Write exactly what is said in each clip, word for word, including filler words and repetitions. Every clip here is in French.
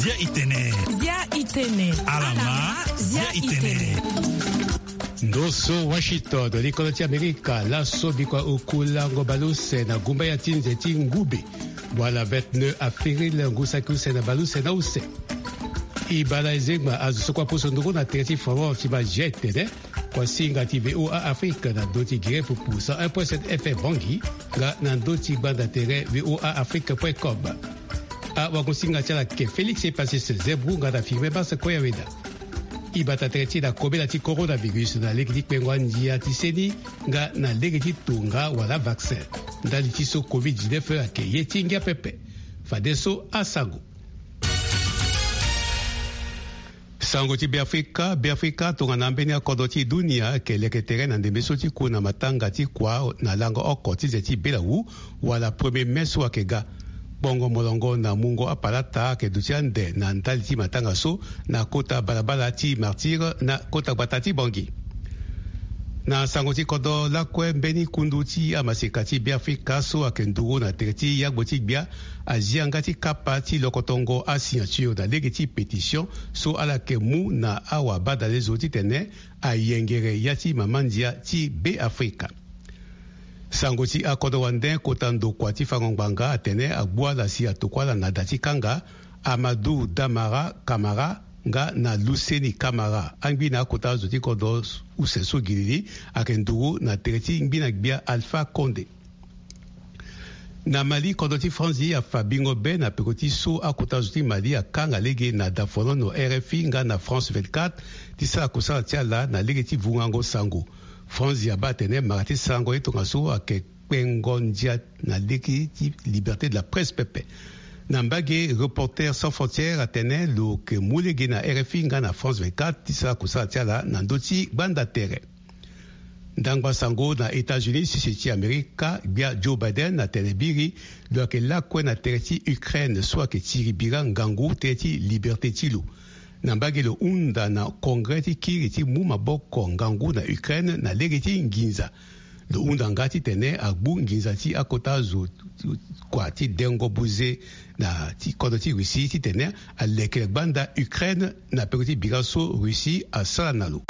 Zia itene. Zia itene. Alama. Zia itene. Ndoso Washington de l'école Amerika la sobikwa ukula ngobaluse na gumba ya tinze tingube wala vingt-neuf avril ngusakuse na baluse na use ibala ezegma azusokwa poso ndoko na terti foro tiba jete de kwa singa T V O A Afrique na doti gire pupusa un point sept F M Bangi nga na doti banda tere V O A Afrique point com a wakusinga chala ke Félix est passé ce zebru nga na firme basa koya weda ibata tereti na kobela ti coronavirus na legiti pengwa ndia tiseni nga na legiti tunga wala vaccin ndali ti so covid dix-neuf ake yeti ngia pepe fadeso asango sango ti Biafrika Biafrika tonga na mbeni akodo ti dunia ke leke tere na ndembe so ti ku na matanga ti kwa na lango oko ti ze ti belawu wala premier mes wake ga bongo molongo na mungo apalata ke dutiande na ndali ti matanga so na kota balabala ti martyr na kota gbata ti bongi na sango ti kodo lakue mbeni kundu ti amaseka ti Biafrika so ayeke nduru na tere ti yagbo ti gbia azianga ti kapa ti lokotongo asignature na lege ti pétition so ala yeke mu na awabada le zo ti tene ayengere ya ti mamandia ti Beafrika sango ti akodo wande kota ndokua ti fangongbanga atene agbua la si atokuala na da ti kanga Amadou Damara Kamara nga na Luseni Kamara angbi na kota zo ti kodo use so gilili ayeke nduru na tere ti ngbi na gbia Alpha Condé na Mali kodo ti franzi afa bingo be na peko ti so akota zo ti Mali akanga lege na dafolo no R F I nga na France vingt-quatre ti sara kosala ti ala na lege ti vungango sango franzi aba atene mara ti sango e tonga so ayeke kpengo ndia na lege ti liberté de la presse pepe na mbage reporter sans frontières atene lo yeke mu lege na R F I nga na France vingt-quatre ti sara kosala ti ala na ndö ti gbanda tere ndangba sango na États-Unis sisi ti Amerika gbia Joe Biden na tene biri lo ayeke lakue na tere ti Ukraine so ayeke tiri bira ngangu tere ti liberté ti lo na mbage lo hunda na congres ti kiri ti mu maboko ngangu na Ukraine na lege ti nginza lo hunda nga ti tene agbu nginza ti akota zo kua ti dengo buze na ti kodo ti Russie ti tene aleke gbanda Ukraine na peko ti bira so Russie asala na lo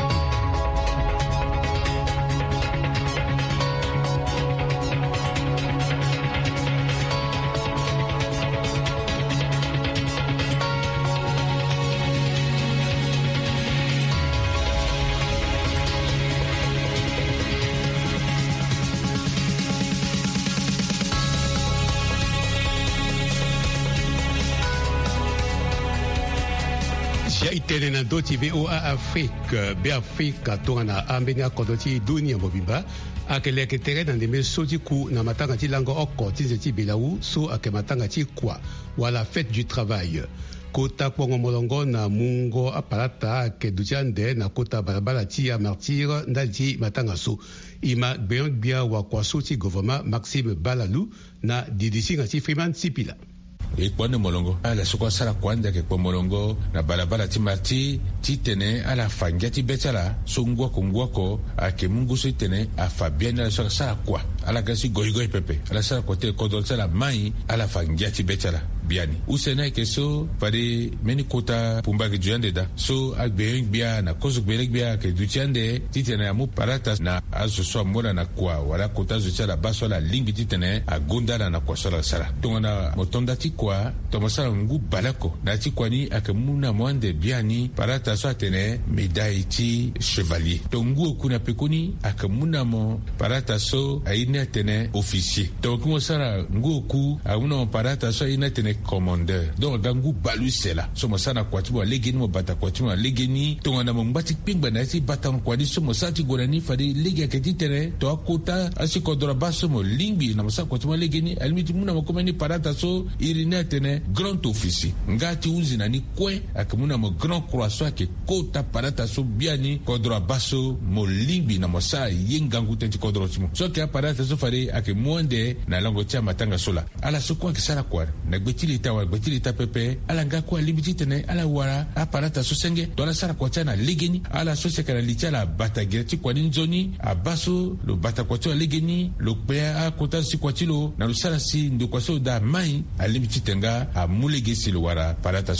itene na ndö ti V O A Afrique Beafrika tonga na ambeni akodo ti dunia mobimba ayeke leke tere na ndembe so ti ku na matanga ti lango oko ti nze ti belawu so ayeke matanga ti kua wala fête du travail kota kpongo molongo na mungo apalata ayeke duti ande na kota balabala ti ya martyr ndali ti matanga so e ma gbia gbia wakua so ti gouvernement Maxime Balalu na didisinga ti Freeman Sipila e kpone molongo ala soko sara kwanda ke kpo molongo na balabala ti marti ti tene ala fangia ti betala so ngwako ngwako ake mungu so tene afa bien ala soko sara kwa ala kasi goy goy pepe ala sara kote kodol sara mai ala fangia ti betala biani usena ke so pare meni kota pumbagi juyande da so agbe bia na kozo gbele bia ke dutiande ti tene amu parata na azo so mona na kwa wala kota zo sara baso la lingi ti tene agunda na kwa sala sara tongona motonda ti kwa tomasala ngu balako na ti kwani akamuna mwande biani parata so atene médaille ti chevalier tongu kuna pekoni akamuna mo parata so aina tene officier tongu sara ngu ku auna parata so aina tene commandeur donc gangu balu sela so mosana kwati mo legeni mo bata kwati mo legeni tongana mo mbati pingba na ti bata kwadi so mosati gorani fadi legi aketi tene to akota asiko dora baso mo lingbi na mosaka kwati mo legeni almiti muna mo komani parata so irina tene grand officier ngati uzi na ni kwe akamuna mo grand croissant ke kota parata so biani kodra baso mo lingbi na mosa yengangu tenti kodro timo so ke parata so fari ake monde na lango tia matanga sola ala so kwa kisara kwa na gbetili ta wa gbetili ta pepe ala ngako limiti tene ala wara aparata so senge to ala sara kwa tana legeni ala so se kana lichala bata gerti kwa nzoni abaso lo bata kwa to legeni lo pe a kota si kwa tilo na lo sara si ndo kwa so da mai alimiti tenga a mulegesi lo wara parata so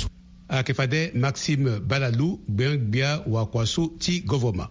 akefade Maxime Balalou bengbia wa kwasu ti govoma.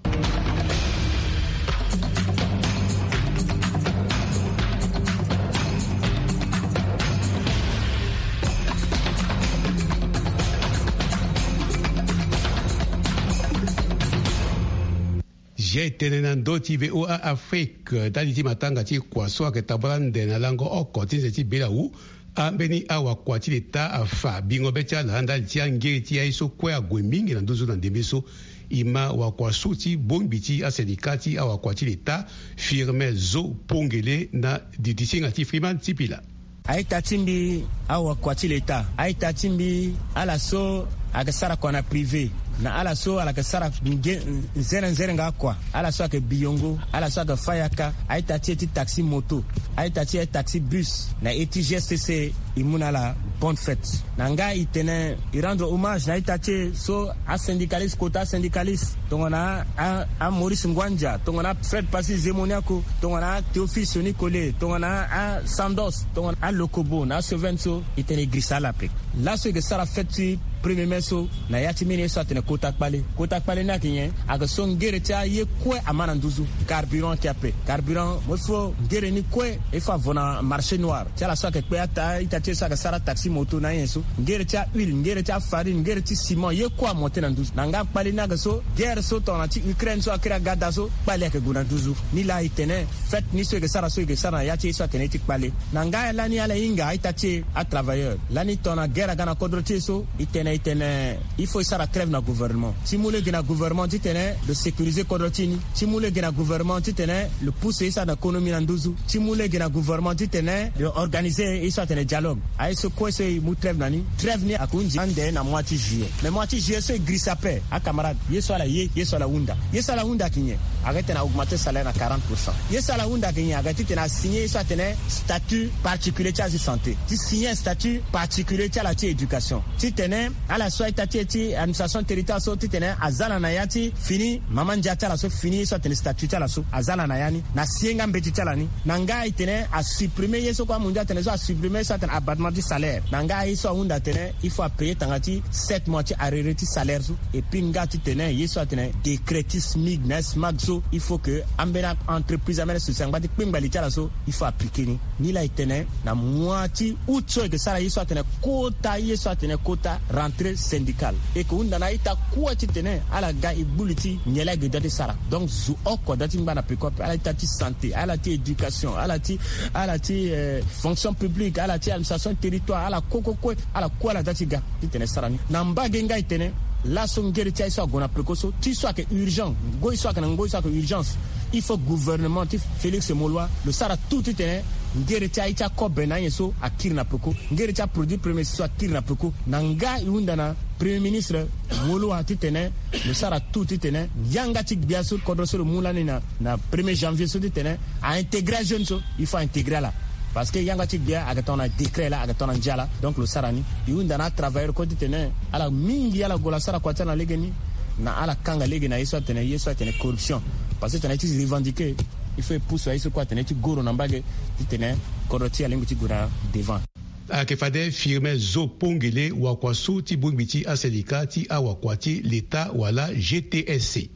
J'ai tenenando ti V O A Afrique dali ti matanga ti kwaso ke tabrande na lango oko ti ti bela u ambeni awa kwati leta afa bingo betia landa ti angeri ti aiso kwe agwe mingi na ndozo na ndembeso ima wa kwaso ti bongbiti a sindikati awa kwati leta firme zo pongele na didisinga ti friman ti pila aita timbi awa kwati leta aita timbi ala so agasara kona privé na ala so ala ka sara nzere nzere nga kwa ala so ka biyongo ala so ka fayaka aita ti taxi moto aita ti taxi bus na eti G S T C imuna la bonne fête na nga itene i rendre hommage na aita ti so a syndicaliste kota syndicaliste tongona a, a Maurice Ngwanja tongona Fred Pasi Zemoniako tongona Théophile Soni Kole tongona a Sandos tongona a Lokobo na Sevenso itene grisala pe la so ke sara fête premier meso na yati mini so atene kota kpale kota kpale na kinye aga so ngere tia ye kwe amana nduzu carburant ki ape carburant mo fo ngere ni kwe e fa vona marché noir tia la so ke kwe ata ita tia sa sara taxi moto na yenso ngere tia huile ngere tia farine ngere tia ciment ye kwa monter na nduzu na nga kpale na ga so guerre so tona ti Ukraine so akira gada so kpale ke guna nduzu ni la itene fait ni so ke sara so ke sara yati so atene ti kpale na nga la ni ala inga ita tia a travailleur la ni tona guerre gana kodro tia so itene itene il faut ça la trêve na gouvernement si moule gena gouvernement titene de sécuriser kodrotini si moule gena gouvernement titene le pousser ça na économie na nduzu si moule gena gouvernement titene de organiser et ça tene dialogue ay ce quoi c'est mu trêve nani trêve ni akunji ande na moitié juillet mais moitié juillet c'est grisape a camarade yeso la ye yeso la hunda yeso la hunda kinye arrête na augmenter salaire na quarante pour cent yeso la hunda kinye arrête tena signer ça tene statut particulier de santé ti signer statut particulier de la éducation titene ala so itati eti administration territoriale so titene azala na yati fini mama njata la so fini so tene statut la so azala na yani na sienga mbeti tala ni nanga itene a supprimer yeso kwa munja tene so a supprimer so tene abattement du salaire nanga iso hunda tene il faut payer tangati sept mois ti arrêter salaire so et puis ngati tene yeso tene décret smig na smag so il faut que ambena entreprise amena so sangati pimbali tala so il faut appliquer ni ni la itene na moitié août so que ça yeso tene quota yeso tene quota rentrée syndicale et que on a été quoi titene ala ga ibuliti nyela ge dati sara donc zu oko dati mbana peko ala tati santé ala ti éducation ala ti ala ti euh, fonction publique ala ti administration territoire ala koko ko ala ko ala dati ga titene sara ni namba genga itene la songere ti so gona prekoso ti so que urgent go so que ngo so que urgence il faut gouvernement Félix Molwa le sara tout titene ngere tia ita ko bena yeso akirna poko ngere tia produit premier so akirna poko nanga iundana premier ministre wolo atitene le sara tout titene yanga tik biaso kodroso mulani na na premier janvier so titene a intégrer jeune so il faut intégrer là parce que yanga tik bia agatona décret là agatona njala donc le sarani iundana travailleur ko titene ala mingi ala gola sara ko tana legeni na ala kanga legeni na yeso tene yeso tene corruption parce que tene ti revendiquer il faut pousser à ce quoi tenir tu goro nambage tenir koroti alingu ti gora devant akefade firme zo pongele wa kwasu ti bongbiti a syndicat ti awa kwati l'état wala G T S C.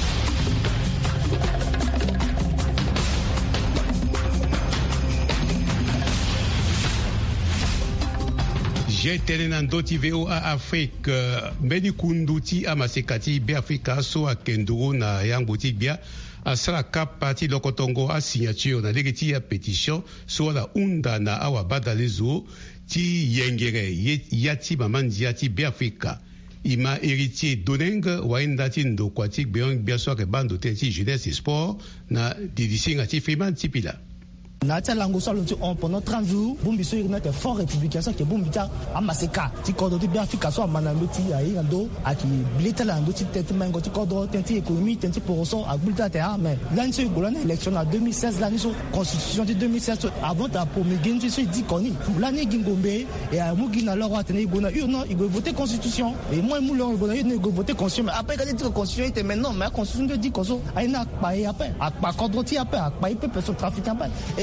J'ai tenenando ti V O A Afrique mbeni kundu ti amasekati be Afrika so akenduro na yango ti bia asala kapa ti lokotongo a signature na lege ti ya pétition so la unda na awa badalezo ti yengere ya ti mamandia ti be Afrika ima héritier doneng wainda ti ndokwa ti gbeong bia so ke bando te ti jeunesse et sport na didisinga ti freeman ti pila na tia lango so lo ti on pendant trente jours bombi so irna te fort républicain so ke bombi ta amaseka ti kodo ti bien Afrika so amana meti ai ando aki bleta la ando ti tete mango ti kodo tenti économie tenti poroso a bulta te a mais l'année so gola na élection en deux mille seize l'année so constitution de deux mille seize avant ta promulguer so dit koni l'année gingombe et a mugi na loro atene gona ur non il go voter constitution et moi mu loro gona il go voter constitution mais après quand dit constitution était maintenant mais constitution dit koso ai na pa et après a pa kodo ti après a pa ipe personne trafiquant pas et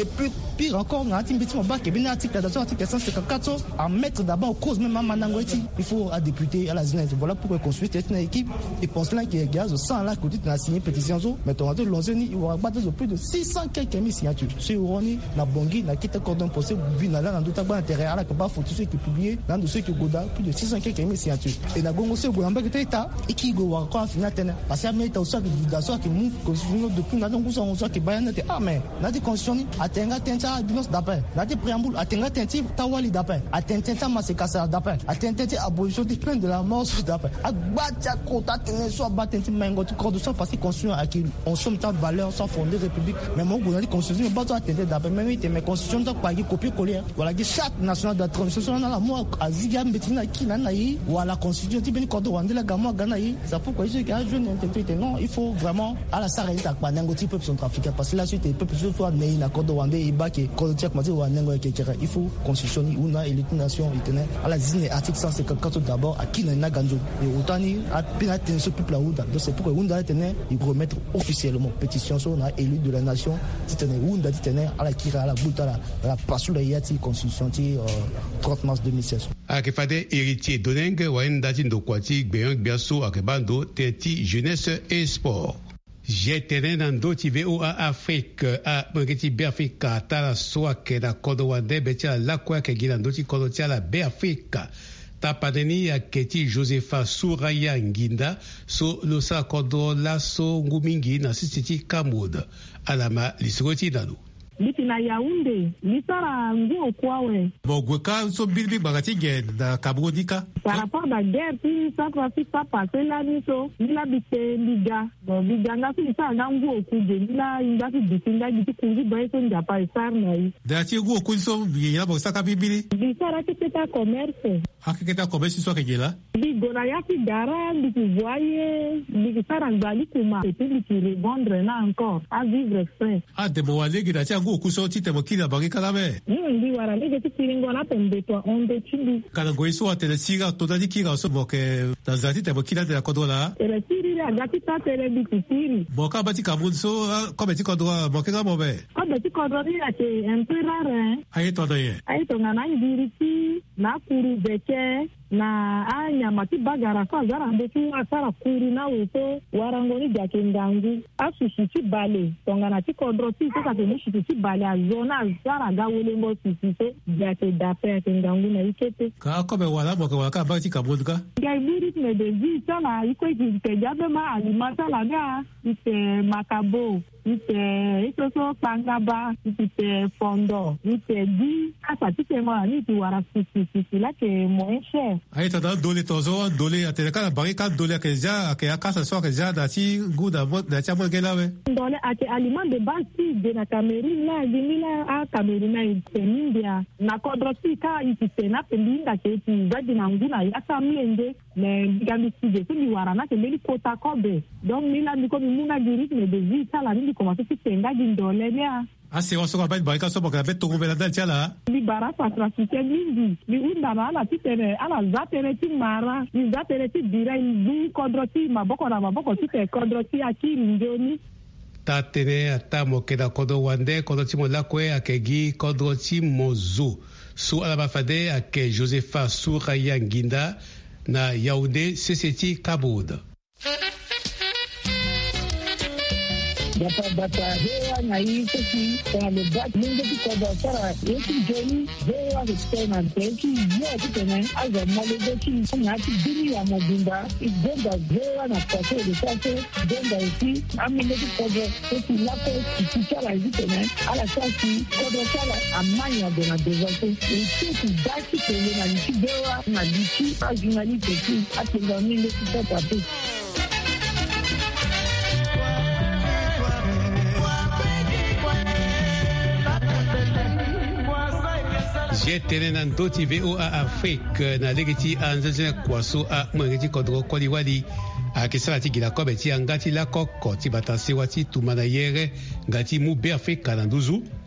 plus pire encore, on a un petit moment qui est bien article l'article cent cinquante-quatre à mettre d'abord en cause même à Manangoti. Il faut à député à la Zine. Voilà pourquoi construire cette équipe et pense là qu'il y a gaz sans là côté de la signé pétition mais on a de l'onzeni il va battre de plus de six cents quelques mille signatures. C'est Uroni na Bongi na kita cordon possible binala dans tout intérêt à la que pas photo qui publié dans dossier que Goda plus de six cents quelques mille signatures. Et na Gongo c'est Gouamba que état et qui go encore finir tena parce que mais aussi que d'assaut qui move constitution depuis na donc on soit que bayan était ah mais na di constitution atenga tenta dinos d'appel na di préambule atenga tenti tawali d'appel atenta masekasa d'appel atenta abolition de peine de la mort d'appel abacha kota tena soit batenti mengo tu constitution parce que constitution à qui on somme tant de valeurs sans fonder république mais mon gouvernement constitution pas toi atteindre d'appel même il mais constitution donc pas copier coller voilà que chaque national de la transition dans la moi aziga betina qui na naï ou à la constitution tu ben cordon wande la gamo ganaï ça pourquoi je que jeune interpréter non il faut vraiment à la sarrête à pas n'engo type peuple centrafricain parce que la suite peuple je fois né na cordon wande et ba que cordon mati wa n'engo kekera il faut constitution una élite nation itene à la zine article cent cinquante-quatre d'abord à qui na ganjo et otani a pénaté ce peuple là donc c'est pourquoi unda tenait il remettre officiellement pétition sur na élu de la nation titene unda titene à la kira à la buta la la pasula yati constitution ti trente mars deux mille seize akefade héritier doneng waendati ndokwati gbeyon gbiaso akebando teti jeunesse et sport. J'ai tenu dans d'autres V O A Afrique à Mangeti Béafrika tala soa ke na kodo wande betia la kwa ke gina d'autres kodo tia la Béafrika. Tapadeni a keti Josepha Souraya Nginda so losa kodo laso ngumingi na sisiti Kamoud alama lisiroti dalu. Biti na Yaoundé, litara nguo kwawe. Bon, gweka so bilbi bagati gen da Kabodika. Par rapport à la guerre, si ça fait pas passer là, ni so, ni la bite liga. Bon, liga na si ça na nguo kuje, ni la inga si bite inga bite kuji boy so nja pa isar na yi. Da ti nguo kuji so yela bo saka bibili. Bitara kiteta commerce. Akiketa commerce so kejela. Bi gona ya ki gara, bi ki voyer, bi ki sarangali kuma, et puis bi ki revendre na encore, à vivre frais. Ah, de mo walegi da ti okuso tite mokila bagi kalame. Ndi wara lege ti kiringo na pembe to onde chindi. Kana goiso atele siga to dadi kiga so boke tazati te mokila de la kodola. Ele siri agati ta tele biti siri. Boka bati kabun so comme ti kodola boke ga mobe. Ko beti kodola ya te un peu rare. Ayi to doye. Ayi to ngana ngiriti na kuru beke na anya mati bagara fa zara mbetu asara kuru na weto warangoni jake ndangu asushi ti bale tongana ti kodro ti so ka te mushi ti bale azona zara ga welengo ti so jake dape ke ndangu na ikete ka ko be wala boke wala ka ba ti kabodka ga biri me de vi sala iko ti te jabe ma alimata la ga ite makabo ite ito so pangaba ite fondo ite di asa ti te mo ani ti wara sisi sisi la ke moeshe ayi tada dole tozo dole atele kana bari ka dole ke ja ke akasa so ke ja da ti guda mo da cha mo gelawe dole ate aliment de base de na Cameroun la gimila a Cameroun na India na kodroti ka ite na pelinda ke ti zadi na nguna ya samlende mais gami ti de ni wara na ke meli kota kobe donc mila ni ko muna rythme de vie ça la ni commencer ti tenga gindole ya. Ah, c'est on va pas ça pour que la bête trouve la dent là. Li bara kwa trafique mingi. Li unda na ala titene ala zatere ti mara, li zatere ti dira li kodroti maboko na maboko ti te kodroti akiri njoni. Ta tene ata mokeda kodo wande kodo ti mo lakwe akegi kodroti mozo. Su ala bafade ake Josepha Souraya Nginda na Yaoundé Seseti Kaboud. Bata bata hewa na hii kesi kwa lebati mungu kwa basara yeki joni hewa kutena teki ya kutena aza mwalego chini na hati dini ya mobimba igomba hewa na pate de pate gomba isi amileki kodo kesi lako kikuchala kutena ala kasi kodo chala amanya de na dezante isi kudaki kele na nisi hewa na nisi ajungali kesi atenga mile kutata pe. J'ai tenu dans d'autres V O A Afrique na legiti anzeze kwaso a mwengeti kodro kwali wali a kisala ti gila kobe ti angati la koko ti batase wati tumana yere ngati mu be Afrika na nduzu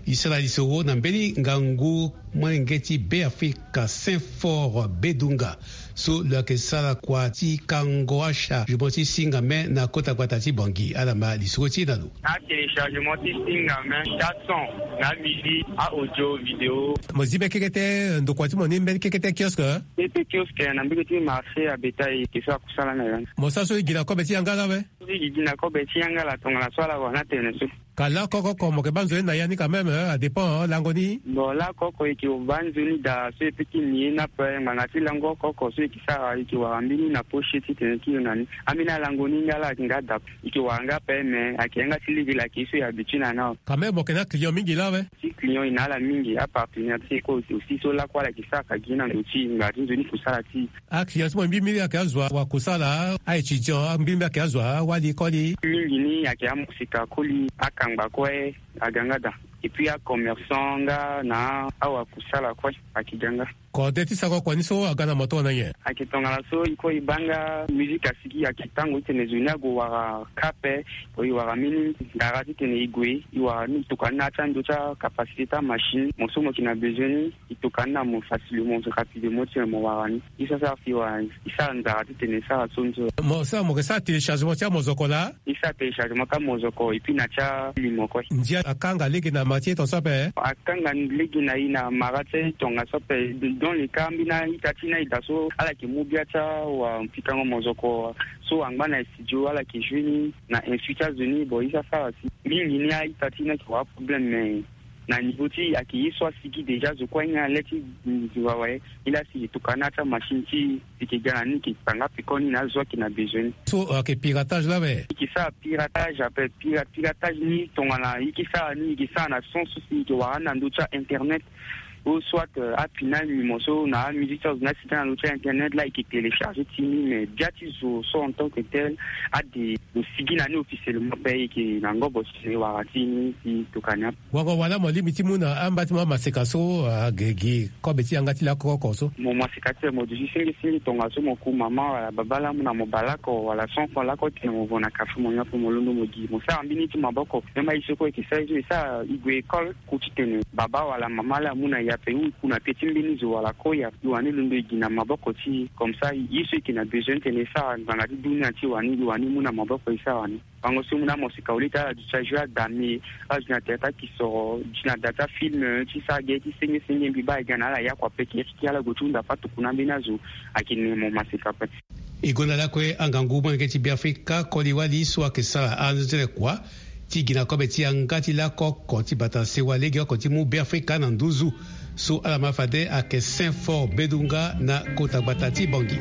isala lisoro na mbeli ngangu mwengeti be Afrika Saint-Fort Bedunga so le ke sala kwa ti kangoasha je moti singa me na kota kwa tati bangi alama lisoro ti nalu a téléchargement ti singa me jason na midi a audio vidéo mo zibe kekete ndo kwa ti mo nimbe kekete kiosque Ete kiosque na mbiki ti marché a betail ki so kusala na yan mo sa so igina ko beti angala we igina ko beti angala tonga la swala wana tene so kala koko ko mo ke banzo na yani quand même à dépend langoni bon la koko ki banzo ni da so peki ni na pe mangati lango koko so ki sa ki wa ambini na poche ti tene ki nani amina langoni ngala ngada ki wa nga pe me akianga silivi la ki so ya bitina na quand même mo ke na client mingi la we si client ina la mingi a partenaire ti ko aussi so la kwa la ki sa ka gina nguti ngati nzoni kusala ti a client mo mbimi ya kazwa wa kusala a etudiant mbimi ya kazwa wali koli mingi ni akiamusika koli kangba kwe agangada et puis a commerçant nga na awa kusala kwe akiganga ko deti sako kwa niso agana moto na ye akitonga la so iko ibanga musique asiki akitango itene zunya go wara kape ko iwara mini garati tene igwe iwara ni tukana tando cha capacité machine mosomo kina besoin itukana mo facilement rapidement ti mo warani isa sa fiwa isa ndarati tene sa sonzo mo sa mo ke sa téléchargement ti mozokola isa téléchargement ka mozoko et puis na cha limoko ndia akanga ligi na matière ton sope akanga ligi na ina marate tonga sope dans les cas mbina itatina itaso ala ki mubiacha wa mpikango mozoko so angana studio ala ki juni na Infita Zuni bo isa fa si mingi ni itatina ki wa problème na nivoti akiiswa siki deja zo kwanya leti ziwawe ila si tukana ta machine ti tikigana ni ki panga pikoni na zo ki na besoin so ke piratage la we ki sa piratage appel piratage ni tongana ki sa ni ki sa na son souci ki wa na nducha internet ou soit euh, à final mimoso na musique sur na site na internet là qui télécharge timi mais biati so so en tant que tel a des le sigina ni officiellement payé qui na ngobo se waratini si tukanya wako wala mo limiti muna ambati mama sekaso agegi ko beti angati la koko so mo mo sekate mo du singi singi tonga so mo ku mama wala babala muna mo balako wala son ko la ko ti mo vona kafu mo nyapo mo lundo mo gi mo sa ambini ti maboko ema isoko ki sa isa igwe call ku titene baba wala mama la muna ya pe kuna petit mbinizo wala koya wani lundo igina maboko ti comme ça yiso qui n'a besoin tene sa ngana di dunia ti wani wani muna maboko isa wani bango so muna mosika ulita du chajua dami ajna teta ki so jina data film ti sa ge ti sengi sengi biba igana la ya kwa peke ki ala gotunda patu kuna binazo akini mo masika pati igona la kwe angangu mwengeti biafrika koliwali so akesala anzele kwa tigina ko beti angati la koko ti bata sewa legi ko ti mu biafrika na nduzu so ala mafade ake Saint-Fort Bedunga na kota batati bangi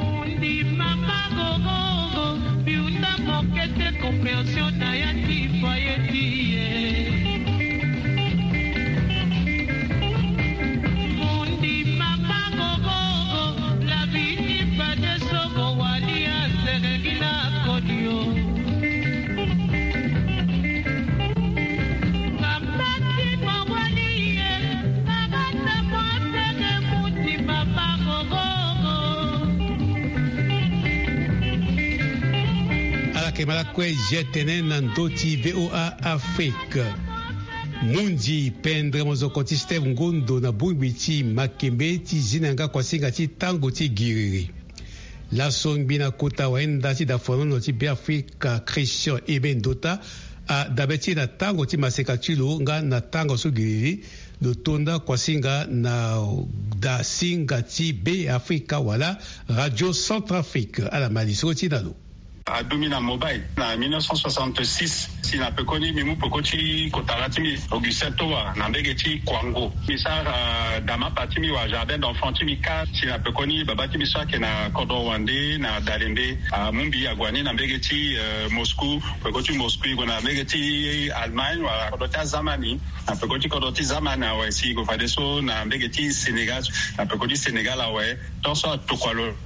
kemala kwe jetene na ndoti V O A Afrique mundi pendre mozoko ti Steve Ngondo na bungbi ti makembe ti zinanga kwa singa ti tango ti giriri la songbi na kota waenda ti da fonono ti be Afrika Christian Eben Dota a dabeti na tango ti maseka tilo nga na tango so giriri do tonda kwa singa na da singa ti be Afrika wala Radio Centrafrique ala maliso ti nalo a domina mobile na mille neuf cent soixante-six si na pekoni mimu pokoti kotarati mi Augustin Toa na mbegeti Kwango misara dama pati mi wa jardin d'enfants ti mi ka si na pekoni babati mi swake na Kodowande na Dalembe a mumbi agwani na mbegeti uh, Moscou pekoti Moscou na mbegeti Allemagne wa kodota zamani na pekoti kodoti zamani wa si go fadeso na mbegeti Senegal na pekoti Senegal wa tonso tokwalo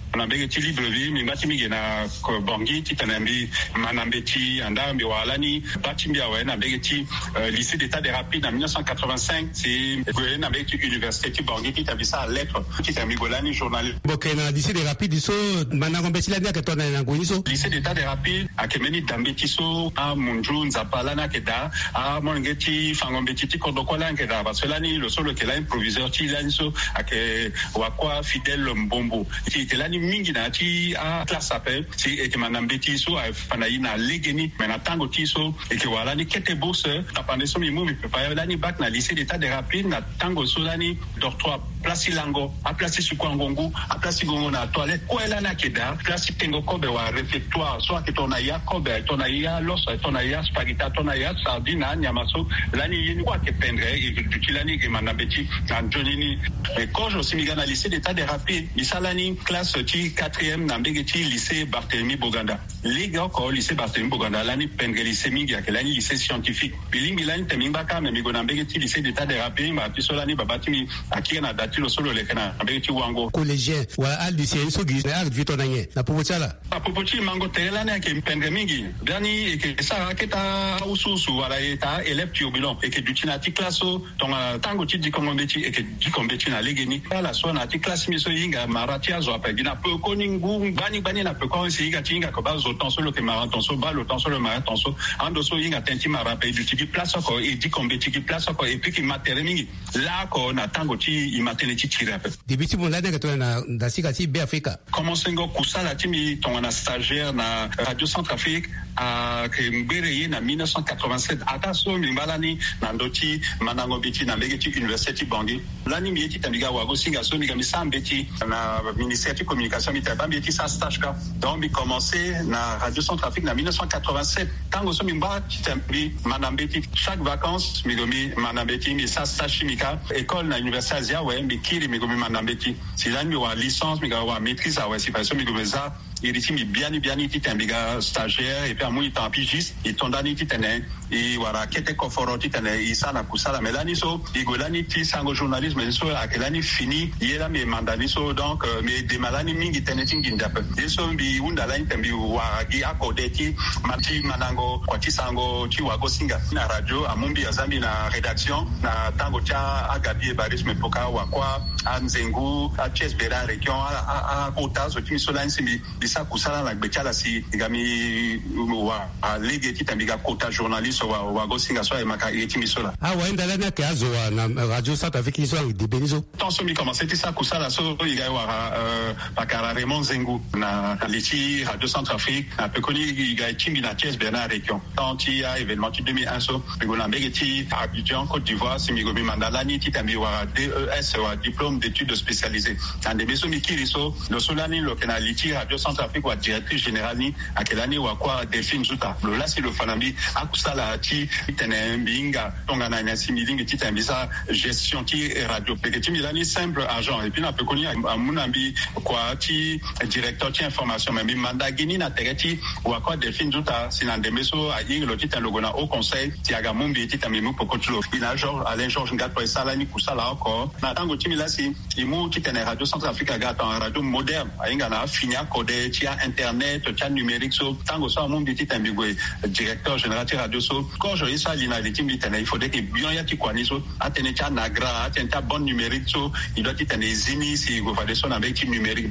nambegeti Libreville mi bati mi gena ko bongi titanembi manambeti anda mi walani bati mi awe nambegeti lycée d'état des rapides en dix-neuf cent quatre-vingt-cinq c'est que nambegeti université ti bongi titabisa lettre titambi golani journaliste bokena lycée des rapides so manango betila nia ke tona na ngoniso lycée d'état des rapides akemeni dambeti so a munju nzapala na keda a mongeti fangombeti ti kodokola ngeda baselani le solo ke la improviseur ti lani so ake wakwa Fidèle Mbombo ti telani mingi na ti a classe appel ti e ke manambeti so a fanayi na legeni mena tango ti so e ke wala ni kete bourse tapande so mi mu mi prepare lani bac na lycée d'état des rapides na tango so lani dortoir place lango a place su kwangongu a place gongo na toilette ko ela na keda place tengo kobe wa réfectoire so ke tona ya kobe tona ya los tona ya spaghetti tona ya sardine nyamaso lani yini kwa ke pendre e ke lani ke manambeti na jonini e ko jo simiga na lycée d'état des rapides misalani classe ti quatrième na mbegeti lycée Barthélemy Boganda liga ko lycée Barthélemy Boganda lani pendre lycée mingi ya lani lycée scientifique bilingi lani temimba ka me migo na mbegeti lycée d'état des rapides ma pisolani babati mi akira na dati lo solo lekana mbegeti wango collégien wala al lycée so gi na vito na nye na popochala na popochi mango telana ke pendre mingi dani e ke sara keta ususu wala eta élève turbulent e ke dutinati classe tonga tango ti di kombeti e ke di kombeti na legeni la so na ti classe mi so yinga marati azo apagina peu koningu bani bani na peu ko si yinga tinga ko bazo tonso lo ke maraton so ba lo tonso le maraton so ando so yinga tenti marape du ti place ko e di kombeti ki place ko e puis ki matere mingi la ko na tango ti i matene ti tirape debiti mo la de que na dasika ti be Africa commencer ngo kusala ti mi tonga na stagiaire na Radio Centrafrique a ke mbere na dix-neuf cent quatre-vingt-sept ata so mi balani na ndoti manango biti na mbegeti université Bangui lani mi eti tambiga wago singa so mi ga mi sambeti na ministère de communication mi tabambi eti sa stage ka donc mi commencé na Radio Centrafrique na dix-neuf cent quatre-vingt-sept tango so mi mba tambi manambeti chaque vacances mi gomi manambeti mi sa stage chimica école na université Asia ouais mi kiri mi gomi manambeti si lani mi wa licence mi ga wa maîtrise a ouais si pas so mi gomi za iriti mi biani biani ti tambiga stagiaire et puis amui tant pigiste et tondani ti tene e wara kete koforo ti tene isana kusala melani so igolani ti sango journalisme so akelani fini yela me mandani so donc me de malani mingi tene tingi ndape so bi unda la interview wa gi akode ti mati manango kwati sango ti wago singa na radio amumbi azambi na rédaction na tango tia agabi barisme poka wakwa anzengu a Thiès Bera region a a kota so ti so la nsimi bisa kusala la gbechala si igami wa a lege ti tambiga kota journaliste wa wago singa so e maka yeti misola ah wa ndala na ke azo na Radio Centrafrique so de benizo tant so mi commencé ti sa kusala so iga wa euh bakara Raymond Zengu na liti Radio Centrafrique na pe koni iga timbi na Thiès Bernard region tant il y a événement deux mille un so igona mbegeti Abidjan Côte d'Ivoire si mi gomi mandala ni ti tambi wa D E S wa diplôme d'études spécialisées ande beso mi kiriso lo solani lo kena liti Radio Centrafrique wa directrice générale ni akelani wa kwa Delphine Zuta lo la si lo fanambi akusala ti tene mbinga tonga na nyasi milingi ti tambisa gestion ti radio peketi milani simple agent et puis na pekoni amunambi kwa ti directeur ti information mais manda gini na tegeti wa kwa Delphine Zuta sinande meso a yingo ti talogona au conseil ti agamumbi ti tamimu pokotulo ina Georges Alain Georges Ngato sala ni kusala encore na tango ti milasi imu ti tene Radio Centrafrique aga en radio moderne ainga na finia code ti internet ti numérique so tango so amumbi ti tambigwe directeur général ti radio so quand je isa lina les team il faudrait que bien ya ti kwaniso atene cha nagra atene ta bon numérique so il doit être des zini si go fade son avec team numérique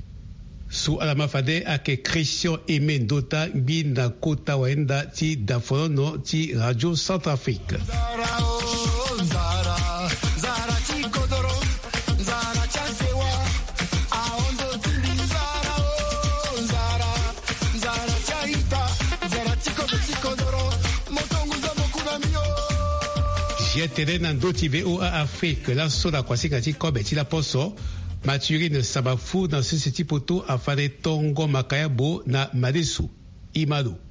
su alama fade ake Christian Aimé Ndota binda kota waenda ti dafono ti Radio Centrafrique Jetere na ndoti V O A Afrique la soda kwasika ti kobe ti la poso Maturine Sabafu na sisi ti poto afare tongo makaya bo na Madesu Imalo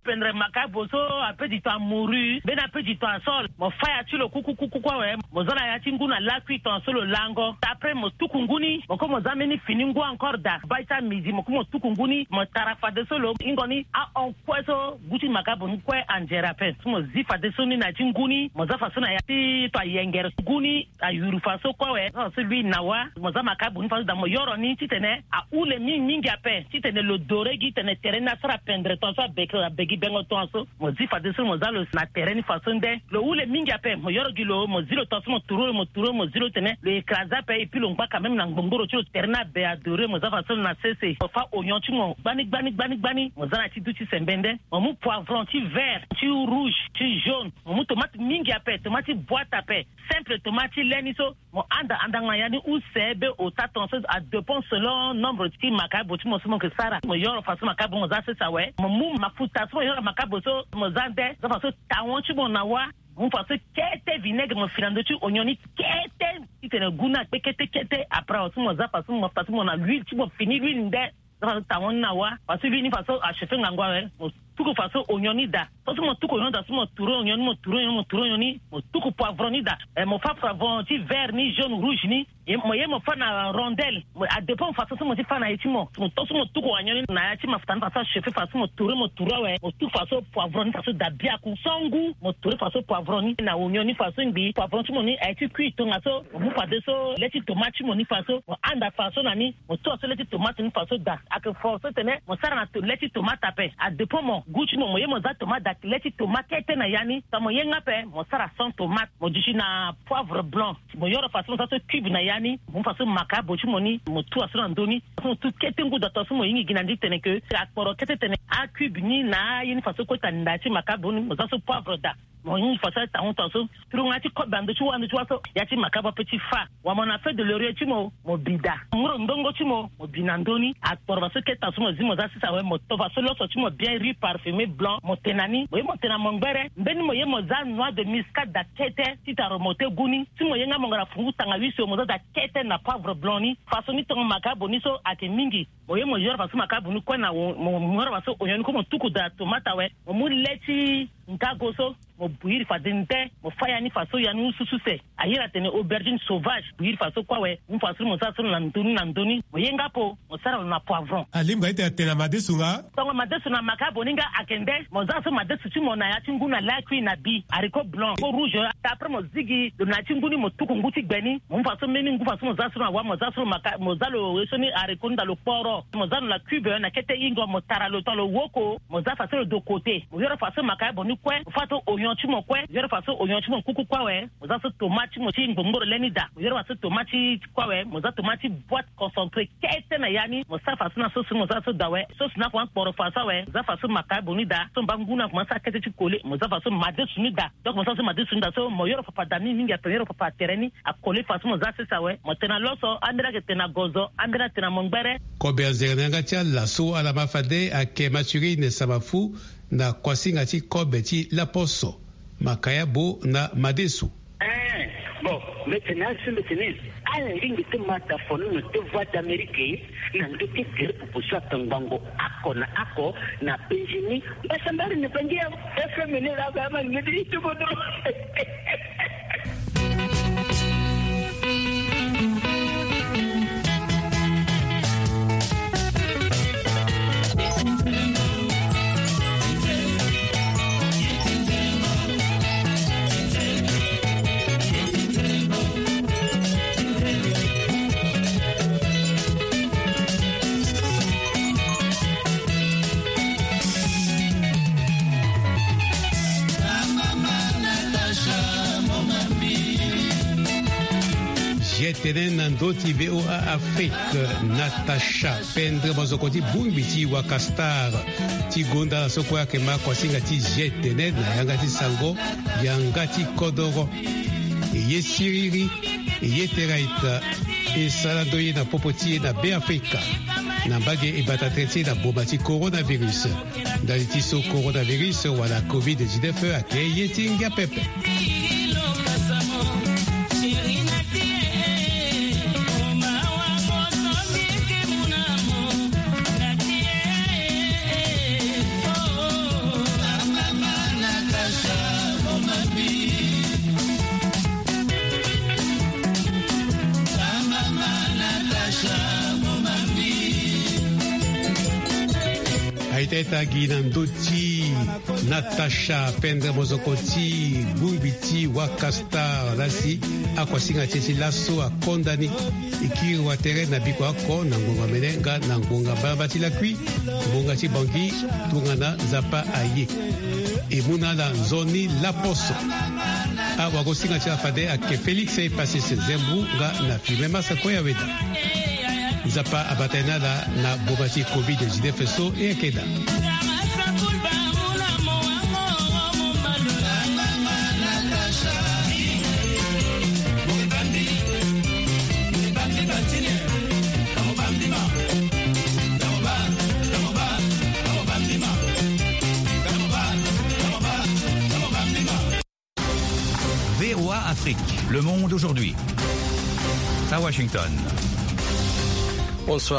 pendre makabo so ape di to mouru ben ape di to sol mo faya tu lo kuku kuku kwa we mo zona ya tinguna la kwi to solo lango après mo tukunguni mo ko mo zameni finingo encore da baita midi mo ko mo tukunguni mo tarafa de solo ingoni a on kweso guti makabo nkwe anjera pe mo zifa de soni na tinguni mo zafa sona ya ti to yenger guni a yurufa so kwa we no so lui nawa mo za makabo nfa da mo yoro ni titene a ule mi mingi ape titene lo doregi tene terena sera pendre to so beke begi bengo to so mo zifa de solo mo zalo na tereni façon de lo ule mingi ape mo yoro gilo mo zilo to so mo turo mo turo mo zilo tene le écrasa pe et puis lo ngba quand même na ngongoro tu terena be adoré mo zafa solo na cc mo fa oignon tu mo gbani gbani gbani gbani mo zana ti duti sembende mo mu poivron ti vert ti rouge ti jaune mo mu tomate mingi ape tomate boîte ape simple tomate leniso mo anda anda ngayani ou sebe au tatonse à dépend selon nombre ti makabo ti mo so mo que sara mo yoro façon makabo mo za ça ouais mo mu mafuta so yoro makabo so mo zande zafa so tawon ti mo na wa mon parce kete vinaigre mo filando tu oignoni kete itene guna kete kete après aussi mo za façon mo façon mo na l'huile ti mo fini l'huile nde zafa tawon na wa parce que ni façon a chef ngangwa we mo tuko façon oignoni da so mo tuko oignoni da so mo turo oignoni mo turo oignoni mo turo oignoni mo tuko poivron ni da e mo fa poivron ti vert ni jaune rouge ni e mo ye mo fa na rondelle a dépend façon mo ti fa na etimo mo to so mo tuko oignoni na ya ti mafuta façon chef façon mo turo mo turo we mo tuko façon poivron façon da bia ku songu mo turo façon poivron ni na oignoni façon bi poivron ti mo ni e ti cuit to ngaso mo pa de so leti tomate mo ni façon mo anda façon na ni mo to so leti tomate ni façon da ak force tene mo sara na to leti tomate ape a dépend mo guchi mo mo ye mo za tomate da leti tomate te na yani ta mo ye ngape mo sara sans tomate mo dishi na poivre blanc mo yoro façon ça so cube na yani mo façon makabo ti mo ni mo tu aso na ndoni so tu kete ngu da to so mo yingi ginandi tene ke akporo kete tene a cube ni na yini façon ko ta ndati makabo ni mo za so poivre da mo yingi façon ta on ta so tru ngati ko bando ti wanu ti waso ya ti makabo petit fa wa mo na fait de laurier ti mo mo bida ngoro ndongo ti mo mo binandoni akporo façon keta so mo zi mo za sisa we mo to façon lo so ti mo bien riz parfumé blanc mo tenani mo mo tena mongere mbeni mo ye mo za noix de muscade da tete ti ta remonter guni ti mo ye nga mongara fungu tanga wiso mo za da tete na poivre blanc ni façon ni to makabo ni so ate mingi mo ye mo yor façon makabo ni ko na mo mo yor façon oyon ko mo tuku da tomate we mo mu leti nkago so mo buiri fa dente mo faya ni façon ya nu susu se ayira tene aubergine sauvage buiri façon kwa we mo façon mo sa so na ndoni na ndoni mo ye ngapo mo sara na poivron alim ga ite tena madesu nga to madesu na makabo ni nga akende mo za so madesu ti mo na ya tinguna la kwi na bi haricot blanc ko rouge après mo zigi do na tinguni mo tuku nguti gbeni mo façon meni ngu façon mo za so na wa mo za so maka mo za lo eso ni haricot nda lo poro mo za la cube na kete ingo mo tara lo to lo woko mo za façon do côté mo yoro façon makabo ni kwe façon oignon ti mo kwe yoro façon oignon ti mo kuku kwa we mo za so tomate mo ti ngongoro leni da mo yoro façon tomate kwa we mo za tomate boîte concentré kete na yani mo sa façon na sauce mo za so da we sauce na kwa poro façon we za façon makabo ni da so mbanguna mo sa kete ti kole mo za façon madesu ni da donc mo sa so madesu ni da so mo yoro papa dani mingi a yoro papa tereni a kole façon mo za sa we mo tena loso andira ke tena gozo andira tena mongbere ko berzernga tia la so ala mafade a ke maturi ne samafu na kwasinga ti kobe ti la poso makaya bo na madesu eh bon maintenant c'est maintenant ala ringi te mata fono no te voix d'Amérique na ndo te tere pour ça tangango ako na ako na penjini basambari ne pangia F M ne la ba man ngidi to bodo Tenen nandoti V O A Afrique Natasha pendre bazoko ti bungbi ti wakastar ti gonda la soko ya kema kwasinga ti jetene na yanga ti sango yanga ti kodoro ye siriri ye teraita e salado ye na popoti na be Afrika na mbage e batatreti na bomba ti coronavirus ndali ti so coronavirus wala covid dix-neuf ake ye ti ngia pepe Maiteta Ginandoti, Natasha Pendre Mozokoti, Bubiti Wakasta Lasi, Akwasinga Tesi Lasso, Akondani, Iki Watere Nabiko Ako, Nangonga Melenga, Nangonga Babati Lakui, Bongati Bangi, Tungana Zapa Aye, et Munala Zoni Laposo. Awa Gosinga Tia Fade, Ake Félix et passé ses zembou, ga na Fimema Sakoya Weda. Zapa Abatenada na Bobati Kobi de Jidefeso et Akeda. V O A Afrique, Le Monde aujourd'hui. À Washington. Bonsoir.